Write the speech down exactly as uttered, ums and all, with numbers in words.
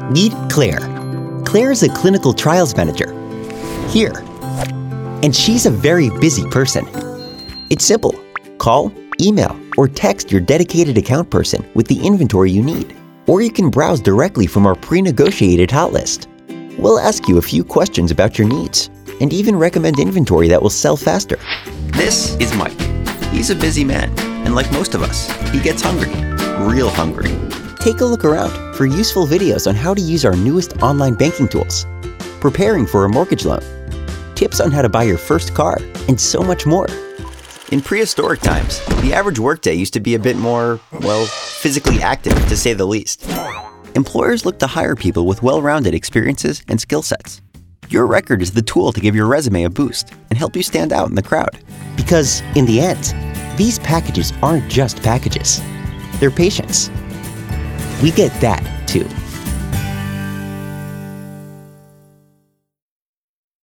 Meet Claire. Claire is a clinical trials manager. Here. And she's a very busy person. It's simple. Call, email, or text your dedicated account person with the inventory you need. Or you can browse directly from our pre-negotiated hot list. We'll ask you a few questions about your needs and even recommend inventory that will sell faster. This is Mike. He's a busy man, and like most of us, he gets hungry, real hungry. Take a look around for useful videos on how to use our newest online banking tools, preparing for a mortgage loan, tips on how to buy your first car, and so much more. In prehistoric times, the average workday used to be a bit more, well, physically active, to say the least. Employers look to hire people with well-rounded experiences and skill sets. Your record is the tool to give your resume a boost and help you stand out in the crowd. Because, in the end, these packages aren't just packages. They're patience. We get that, too.